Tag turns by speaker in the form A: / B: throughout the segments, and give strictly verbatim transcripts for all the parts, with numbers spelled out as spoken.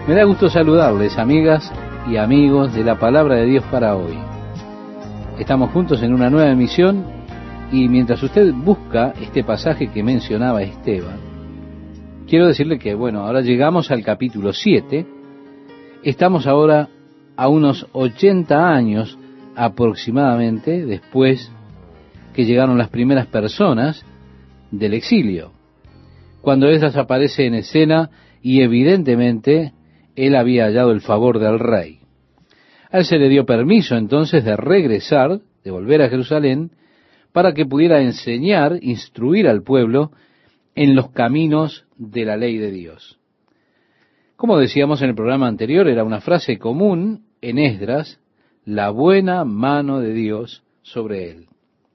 A: Me da gusto saludarles, amigas y amigos de la Palabra de Dios para hoy. Estamos juntos en una nueva emisión y mientras usted busca este pasaje que mencionaba Esteban, quiero decirle que, bueno, ahora llegamos al capítulo siete. Estamos ahora a unos ochenta años aproximadamente después que llegaron las primeras personas del exilio, cuando Esdras aparece en escena y evidentemente él había hallado el favor del rey. A él se le dio permiso entonces de regresar, de volver a Jerusalén, para que pudiera enseñar, instruir al pueblo en los caminos de la ley de Dios. Como decíamos en el programa anterior, era una frase común en Esdras, la buena mano de Dios sobre él.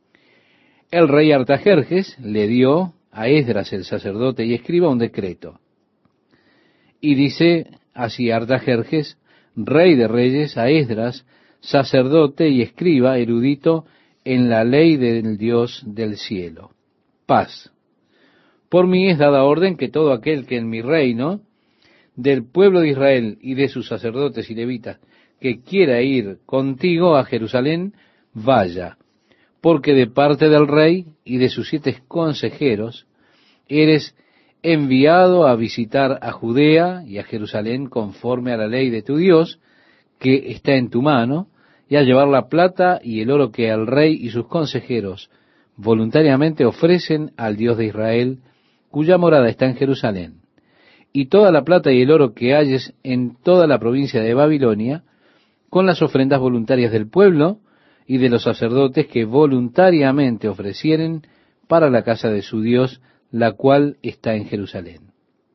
A: El rey Artajerjes le dio a Esdras el sacerdote y escriba un decreto. Y dice así Artajerjes, rey de reyes, a Esdras, sacerdote y escriba erudito en la ley del Dios del cielo. Paz. Por mí es dada orden que todo aquel que en mi reino, del pueblo de Israel y de sus sacerdotes y levitas, que quiera ir contigo a Jerusalén, vaya, porque de parte del rey y de sus siete consejeros, eres enviado a visitar a Judea y a Jerusalén conforme a la ley de tu Dios, que está en tu mano, y a llevar la plata y el oro que el rey y sus consejeros voluntariamente ofrecen al Dios de Israel, cuya morada está en Jerusalén, y toda la plata y el oro que halles en toda la provincia de Babilonia, con las ofrendas voluntarias del pueblo y de los sacerdotes que voluntariamente ofrecieren para la casa de su Dios, la cual está en Jerusalén.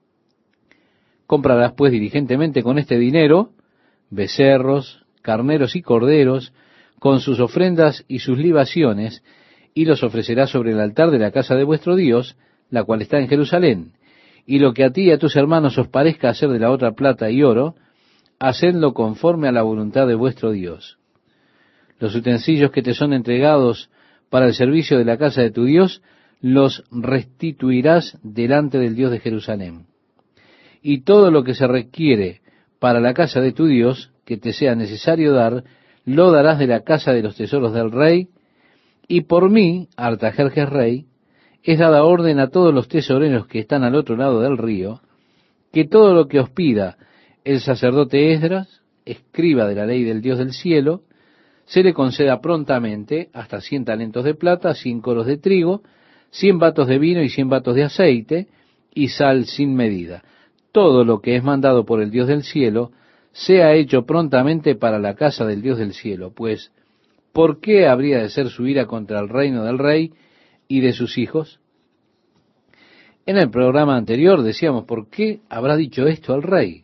A: Comprarás pues diligentemente con este dinero becerros, carneros y corderos, con sus ofrendas y sus libaciones, y los ofrecerás sobre el altar de la casa de vuestro Dios, la cual está en Jerusalén. Y lo que a ti y a tus hermanos os parezca hacer de la otra plata y oro, hacedlo conforme a la voluntad de vuestro Dios. Los utensilios que te son entregados para el servicio de la casa de tu Dios, los restituirás delante del Dios de Jerusalén. Y todo lo que se requiere para la casa de tu Dios, que te sea necesario dar, lo darás de la casa de los tesoros del rey, y por mí, Artajerjes rey, es dada orden a todos los tesoreros que están al otro lado del río, que todo lo que os pida el sacerdote Esdras, escriba de la ley del Dios del cielo, se le conceda prontamente hasta cien talentos de plata, cien coros de trigo, cien batos de vino y cien batos de aceite, y sal sin medida. Todo lo que es mandado por el Dios del cielo sea hecho prontamente para la casa del Dios del cielo, pues ¿por qué habría de ser su ira contra el reino del rey y de sus hijos? En el programa anterior decíamos, ¿por qué habrá dicho esto al rey?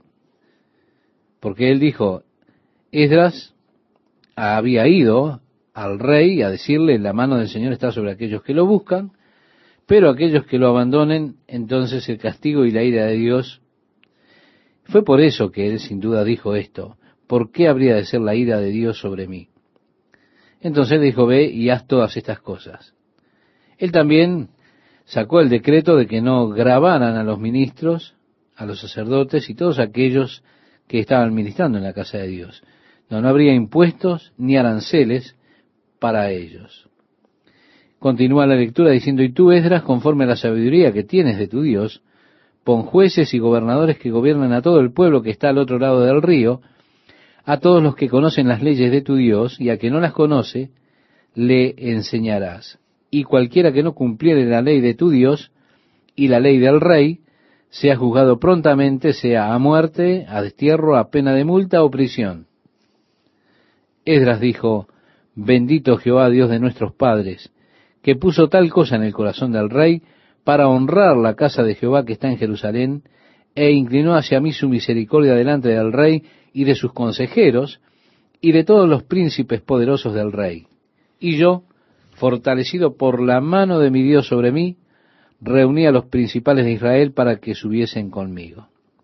A: Porque él dijo, Esdras había ido al rey a decirle, la mano del Señor está sobre aquellos que lo buscan, pero aquellos que lo abandonen, entonces el castigo y la ira de Dios. Fue por eso que él sin duda dijo esto, ¿por qué habría de ser la ira de Dios sobre mí? Entonces dijo, ve y haz todas estas cosas. Él también sacó el decreto de que no grabaran a los ministros, a los sacerdotes y todos aquellos que estaban ministrando en la casa de Dios. No, no habría impuestos ni aranceles para ellos. Continúa la lectura diciendo, y tú, Esdras, conforme a la sabiduría que tienes de tu Dios, pon jueces y gobernadores que gobiernen a todo el pueblo que está al otro lado del río, a todos los que conocen las leyes de tu Dios, y a que no las conoce, le enseñarás. Y cualquiera que no cumpliere la ley de tu Dios y la ley del rey, sea juzgado prontamente, sea a muerte, a destierro, a pena de multa o prisión. Esdras dijo, bendito Jehová, Dios de nuestros padres, que puso tal cosa en el corazón del rey, para honrar la casa de Jehová que está en Jerusalén, e inclinó hacia mí su misericordia delante del rey y de sus consejeros, y de todos los príncipes poderosos del rey. Y yo, fortalecido por la mano de mi Dios sobre mí, reuní a los principales de Israel para que subiesen conmigo.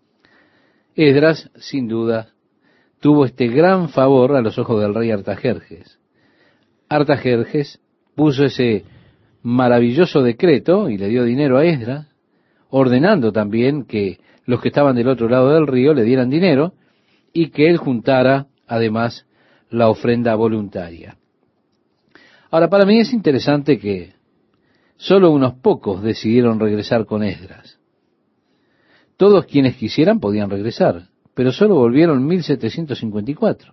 A: Esdras, sin duda, tuvo este gran favor a los ojos del rey Artajerjes. Artajerjes puso ese maravilloso decreto y le dio dinero a Esdras, ordenando también que los que estaban del otro lado del río le dieran dinero y que él juntara además la ofrenda voluntaria. Ahora, para mí es interesante que solo unos pocos decidieron regresar con Esdras. Todos quienes quisieran podían regresar, pero solo volvieron mil setecientos cincuenta y cuatro.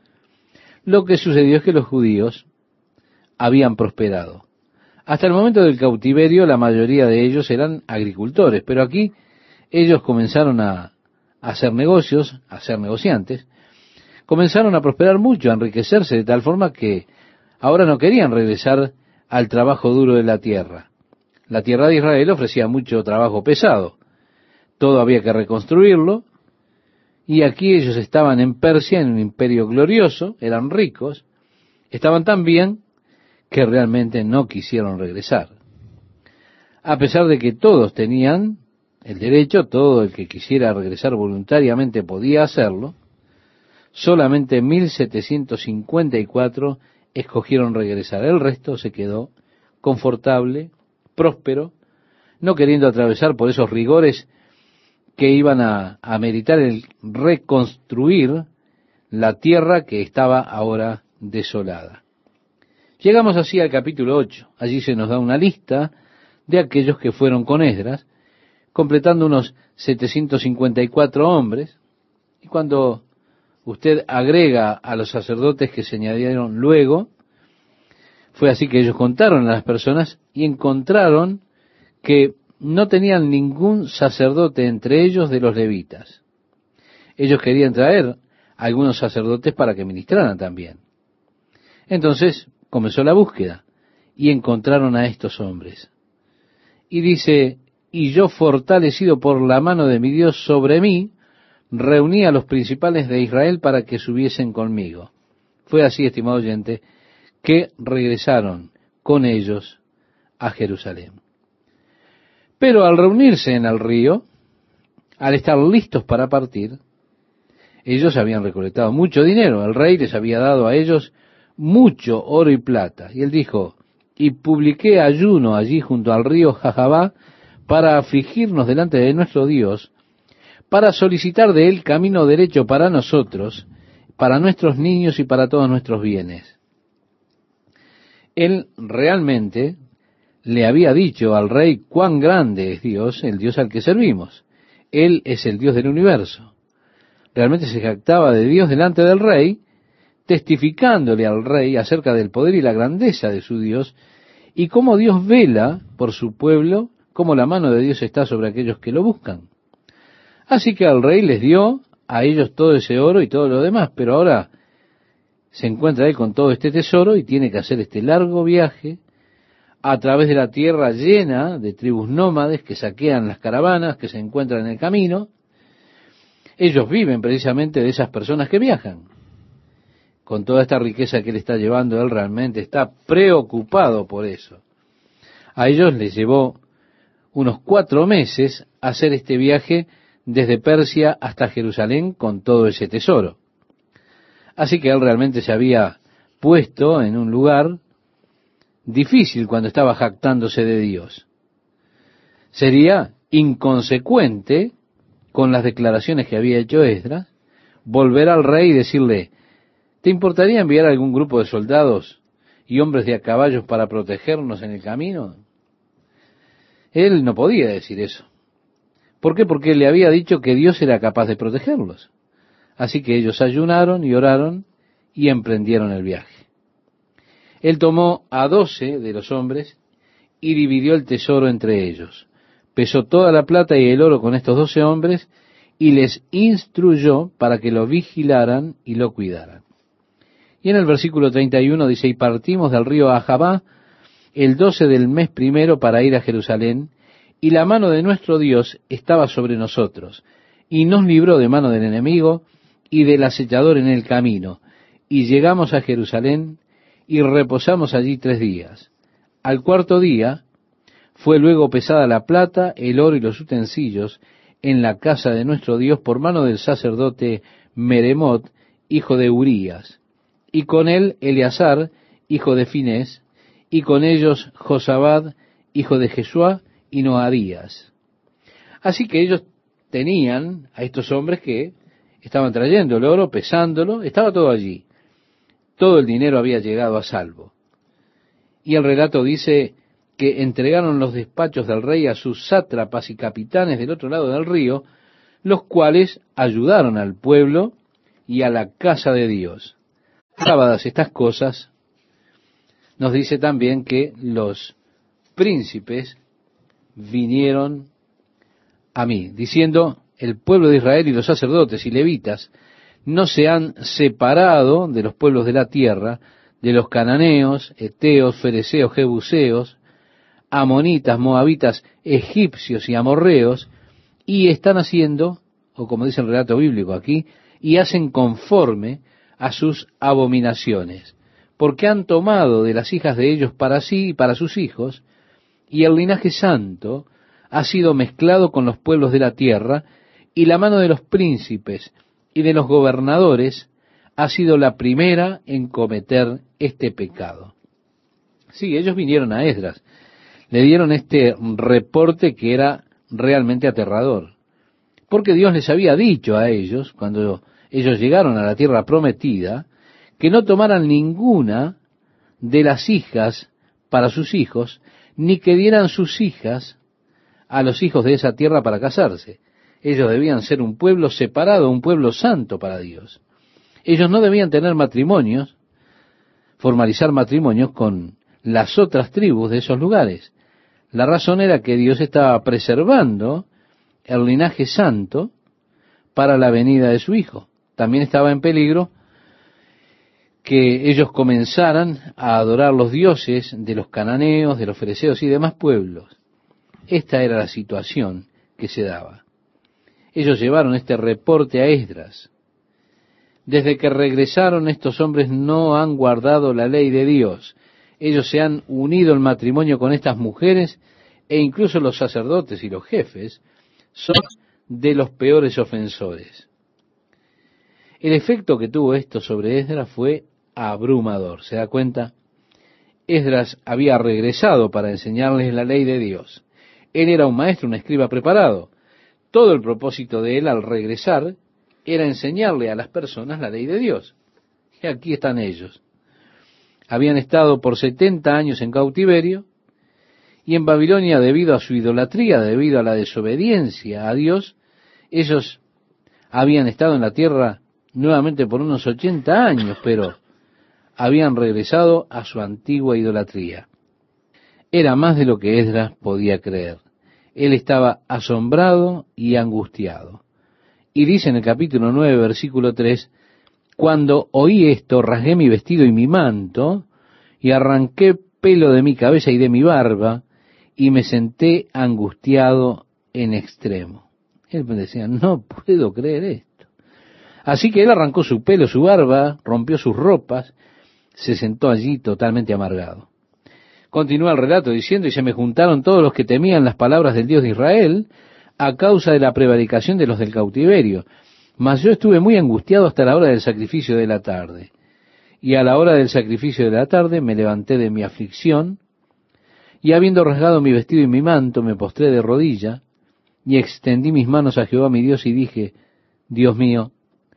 A: Lo que sucedió es que los judíos habían prosperado. Hasta el momento del cautiverio la mayoría de ellos eran agricultores, pero aquí ellos comenzaron a hacer negocios, a ser negociantes, comenzaron a prosperar mucho, a enriquecerse de tal forma que ahora no querían regresar al trabajo duro de la tierra. La tierra de Israel ofrecía mucho trabajo pesado, todo había que reconstruirlo, y aquí ellos estaban en Persia, en un imperio glorioso, eran ricos, estaban tan bien que realmente no quisieron regresar. A pesar de que todos tenían el derecho, todo el que quisiera regresar voluntariamente podía hacerlo, solamente mil setecientos cincuenta y cuatro escogieron regresar. El resto se quedó confortable, próspero, no queriendo atravesar por esos rigores que iban a, a meritar el reconstruir la tierra que estaba ahora desolada. Llegamos así al capítulo ocho. Allí se nos da una lista de aquellos que fueron con Esdras, completando unos setecientos cincuenta y cuatro hombres, y cuando usted agrega a los sacerdotes que se añadieron luego, fue así que ellos contaron a las personas y encontraron que no tenían ningún sacerdote entre ellos de los levitas. Ellos querían traer a algunos sacerdotes para que ministraran también. Entonces comenzó la búsqueda y encontraron a estos hombres. Y dice, y yo fortalecido por la mano de mi Dios sobre mí, reuní a los principales de Israel para que subiesen conmigo. Fue así, estimado oyente, que regresaron con ellos a Jerusalén. Pero al reunirse en el río, al estar listos para partir, ellos habían recolectado mucho dinero. El rey les había dado a ellos mucho oro y plata. Y él dijo, y publiqué ayuno allí junto al río Jajabá para afligirnos delante de nuestro Dios, para solicitar de él camino derecho para nosotros, para nuestros niños y para todos nuestros bienes. Él realmente le había dicho al rey cuán grande es Dios, el Dios al que servimos. Él es el Dios del universo. Realmente se jactaba de Dios delante del rey, testificándole al rey acerca del poder y la grandeza de su Dios, y cómo Dios vela por su pueblo, cómo la mano de Dios está sobre aquellos que lo buscan. Así que al rey les dio a ellos todo ese oro y todo lo demás, pero ahora se encuentra él con todo este tesoro y tiene que hacer este largo viaje a través de la tierra llena de tribus nómades que saquean las caravanas que se encuentran en el camino. Ellos viven precisamente de esas personas que viajan. Con toda esta riqueza que él está llevando, él realmente está preocupado por eso. A ellos les llevó unos cuatro meses hacer este viaje desde Persia hasta Jerusalén con todo ese tesoro. Así que él realmente se había puesto en un lugar difícil cuando estaba jactándose de Dios. Sería inconsecuente con las declaraciones que había hecho Esdras, volver al rey y decirle, ¿te importaría enviar algún grupo de soldados y hombres de a caballos para protegernos en el camino? Él no podía decir eso. ¿Por qué? Porque le había dicho que Dios era capaz de protegerlos. Así que ellos ayunaron y oraron y emprendieron el viaje. Él tomó a doce de los hombres y dividió el tesoro entre ellos. Pesó toda la plata y el oro con estos doce hombres y les instruyó para que lo vigilaran y lo cuidaran. Y en el versículo treinta y uno dice, y partimos del río Ajabá el doce del mes primero para ir a Jerusalén, y la mano de nuestro Dios estaba sobre nosotros, y nos libró de mano del enemigo y del acechador en el camino, y llegamos a Jerusalén y reposamos allí tres días. Al cuarto día fue luego pesada la plata, el oro y los utensilios en la casa de nuestro Dios por mano del sacerdote Meremot, hijo de Urías, y con él Eleazar, hijo de Finés, y con ellos Josabad, hijo de Jesuá, y Noadías. Así que ellos tenían a estos hombres que estaban trayendo el oro, pesándolo, estaba todo allí. Todo el dinero había llegado a salvo. Y el relato dice que entregaron los despachos del rey a sus sátrapas y capitanes del otro lado del río, los cuales ayudaron al pueblo y a la casa de Dios. Acabadas estas cosas, nos dice también que los príncipes vinieron a mí, diciendo, el pueblo de Israel y los sacerdotes y levitas no se han separado de los pueblos de la tierra, de los cananeos, eteos, fereceos, jebuseos, amonitas, moabitas, egipcios y amorreos, y están haciendo, o como dice el relato bíblico aquí, y hacen conforme a sus abominaciones, porque han tomado de las hijas de ellos para sí y para sus hijos, y el linaje santo ha sido mezclado con los pueblos de la tierra, y la mano de los príncipes y de los gobernadores ha sido la primera en cometer este pecado. Sí, ellos vinieron a Esdras, le dieron este reporte que era realmente aterrador, porque Dios les había dicho a ellos, cuando ellos llegaron a la tierra prometida, que no tomaran ninguna de las hijas para sus hijos, ni que dieran sus hijas a los hijos de esa tierra para casarse. Ellos debían ser un pueblo separado, un pueblo santo para Dios. Ellos no debían tener matrimonios, formalizar matrimonios con las otras tribus de esos lugares. La razón era que Dios estaba preservando el linaje santo para la venida de su Hijo. También estaba en peligro que ellos comenzaran a adorar los dioses de los cananeos, de los fereceos y demás pueblos. Esta era la situación que se daba. Ellos llevaron este reporte a Esdras. Desde que regresaron, estos hombres no han guardado la ley de Dios. Ellos se han unido en matrimonio con estas mujeres, e incluso los sacerdotes y los jefes son de los peores ofensores. El efecto que tuvo esto sobre Esdras fue abrumador. ¿Se da cuenta? Esdras había regresado para enseñarles la ley de Dios. Él era un maestro, un escriba preparado. Todo el propósito de él al regresar era enseñarle a las personas la ley de Dios. Y aquí están ellos. Habían estado por setenta años en cautiverio, y en Babilonia, debido a su idolatría, debido a la desobediencia a Dios, ellos habían estado en la tierra nuevamente por unos ochenta años, pero habían regresado a su antigua idolatría. Era más de lo que Esdras podía creer. Él estaba asombrado y angustiado. Y dice en el capítulo nueve, versículo tres, cuando oí esto, rasgué mi vestido y mi manto, y arranqué pelo de mi cabeza y de mi barba, y me senté angustiado en extremo. Él me decía, no puedo creer esto. Así que él arrancó su pelo, su barba, rompió sus ropas, se sentó allí totalmente amargado. Continúa el relato diciendo, y se me juntaron todos los que temían las palabras del Dios de Israel, a causa de la prevaricación de los del cautiverio. Mas yo estuve muy angustiado hasta la hora del sacrificio de la tarde. Y a la hora del sacrificio de la tarde me levanté de mi aflicción, y habiendo rasgado mi vestido y mi manto, me postré de rodilla, y extendí mis manos a Jehová mi Dios, y dije, Dios mío,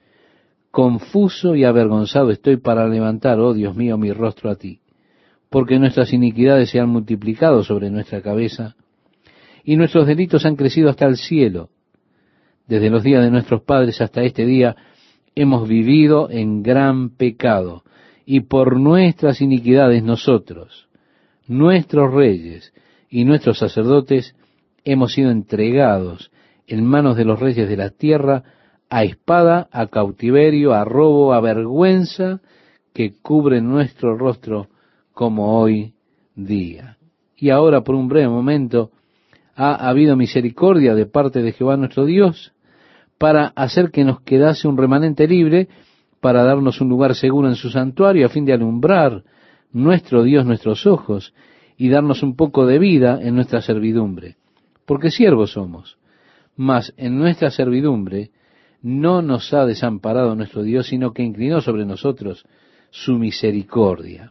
A: confuso y avergonzado estoy para levantar, oh Dios mío, mi rostro a ti, porque nuestras iniquidades se han multiplicado sobre nuestra cabeza, y nuestros delitos han crecido hasta el cielo. Desde los días de nuestros padres hasta este día hemos vivido en gran pecado, y por nuestras iniquidades nosotros, nuestros reyes y nuestros sacerdotes, hemos sido entregados en manos de los reyes de la tierra, a espada, a cautiverio, a robo, a vergüenza, que cubre nuestro rostro como hoy día. Y ahora, por un breve momento, ha habido misericordia de parte de Jehová nuestro Dios, para hacer que nos quedase un remanente libre, para darnos un lugar seguro en su santuario, a fin de alumbrar nuestro Dios nuestros ojos, y darnos un poco de vida en nuestra servidumbre. Porque siervos somos, mas en nuestra servidumbre no nos ha desamparado nuestro Dios, sino que inclinó sobre nosotros su misericordia.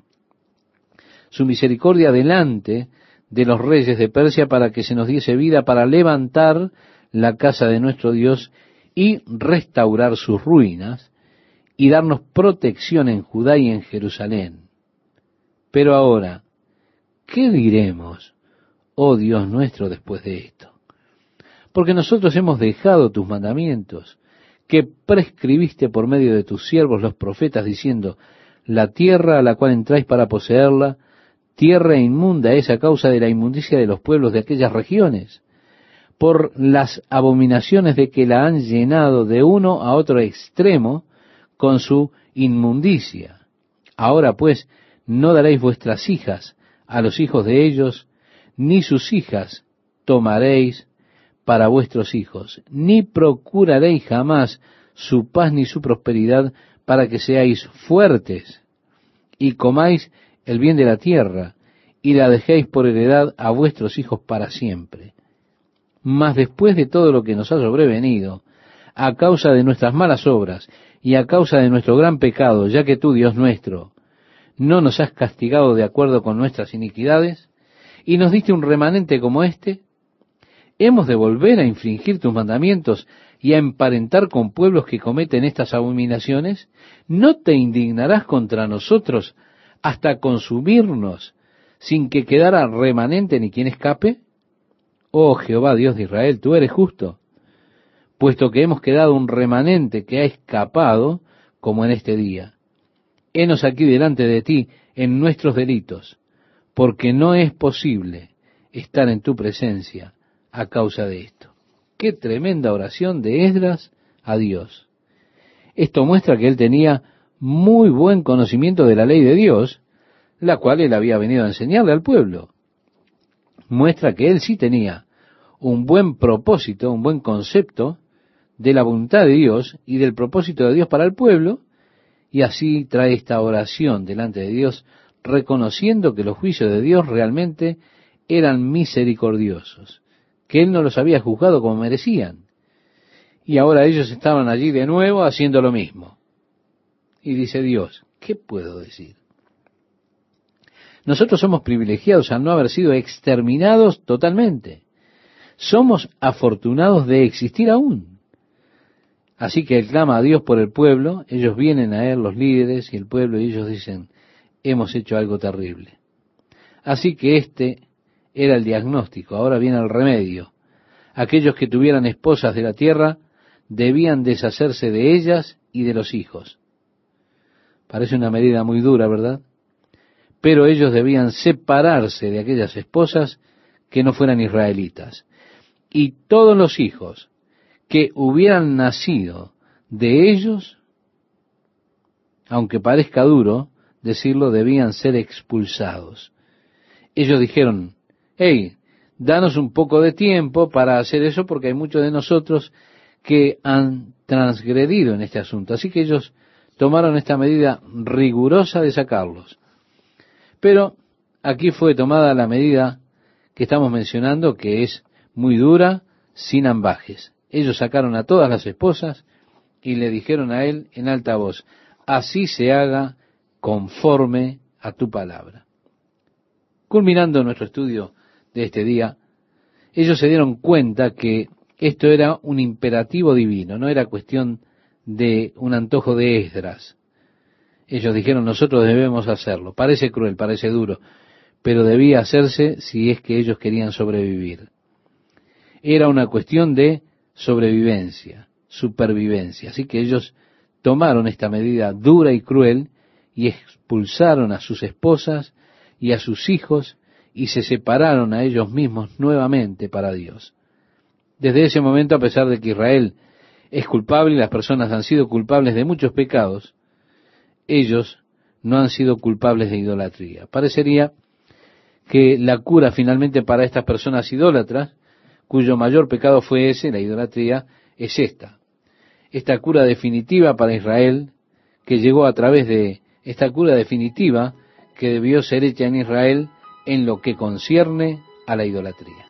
A: Su misericordia delante de los reyes de Persia, para que se nos diese vida para levantar la casa de nuestro Dios y restaurar sus ruinas y darnos protección en Judá y en Jerusalén. Pero ahora, ¿qué diremos, oh Dios nuestro, después de esto? Porque nosotros hemos dejado tus mandamientos, que prescribiste por medio de tus siervos los profetas, diciendo, la tierra a la cual entráis para poseerla, tierra inmunda es a causa de la inmundicia de los pueblos de aquellas regiones, por las abominaciones de que la han llenado de uno a otro extremo con su inmundicia. Ahora pues, no daréis vuestras hijas a los hijos de ellos, ni sus hijas tomaréis para vuestros hijos, ni procuraréis jamás su paz ni su prosperidad, para que seáis fuertes y comáis el bien de la tierra, y la dejéis por heredad a vuestros hijos para siempre. Mas después de todo lo que nos ha sobrevenido, a causa de nuestras malas obras y a causa de nuestro gran pecado, ya que tú, Dios nuestro, no nos has castigado de acuerdo con nuestras iniquidades, y nos diste un remanente como este, ¿hemos de volver a infringir tus mandamientos y a emparentar con pueblos que cometen estas abominaciones? ¿No te indignarás contra nosotros hasta consumirnos sin que quedara remanente ni quien escape? Oh Jehová, Dios de Israel, tú eres justo, puesto que hemos quedado un remanente que ha escapado, como en este día. Henos aquí delante de ti en nuestros delitos, porque no es posible estar en tu presencia a causa de esto. Qué tremenda oración de Esdras a Dios. Esto muestra que él tenía muy buen conocimiento de la ley de Dios, la cual él había venido a enseñarle al pueblo. Muestra que él sí tenía un buen propósito, un buen concepto de la voluntad de Dios y del propósito de Dios para el pueblo, y así trae esta oración delante de Dios, reconociendo que los juicios de Dios realmente eran misericordiosos, que Él no los había juzgado como merecían. Y ahora ellos estaban allí de nuevo haciendo lo mismo. Y dice Dios, ¿qué puedo decir? Nosotros somos privilegiados al no haber sido exterminados totalmente. Somos afortunados de existir aún. Así que Él clama a Dios por el pueblo, ellos vienen a Él, los líderes y el pueblo, y ellos dicen, hemos hecho algo terrible. Así que este era el diagnóstico, ahora viene el remedio. Aquellos que tuvieran esposas de la tierra debían deshacerse de ellas y de los hijos. Parece una medida muy dura, ¿verdad? Pero ellos debían separarse de aquellas esposas que no fueran israelitas. Y todos los hijos que hubieran nacido de ellos, aunque parezca duro decirlo, debían ser expulsados. Ellos dijeron, hey, danos un poco de tiempo para hacer eso, porque hay muchos de nosotros que han transgredido en este asunto. Así que ellos tomaron esta medida rigurosa de sacarlos. Pero aquí fue tomada la medida que estamos mencionando, que es muy dura, sin ambajes. Ellos sacaron a todas las esposas y le dijeron a él en alta voz, así se haga conforme a tu palabra. Culminando nuestro estudio de este día, ellos se dieron cuenta que esto era un imperativo divino, no era cuestión de un antojo de Esdras. Ellos dijeron, nosotros debemos hacerlo. Parece cruel, parece duro, pero debía hacerse si es que ellos querían sobrevivir. Era una cuestión de sobrevivencia, supervivencia. Así que ellos tomaron esta medida dura y cruel y expulsaron a sus esposas y a sus hijos y se separaron a ellos mismos nuevamente para Dios. Desde ese momento, a pesar de que Israel es culpable y las personas han sido culpables de muchos pecados, ellos no han sido culpables de idolatría. Parecería que la cura finalmente para estas personas idólatras, cuyo mayor pecado fue ese, la idolatría, es esta. Esta cura definitiva para Israel, que llegó a través de esta cura definitiva que debió ser hecha en Israel en lo que concierne a la idolatría.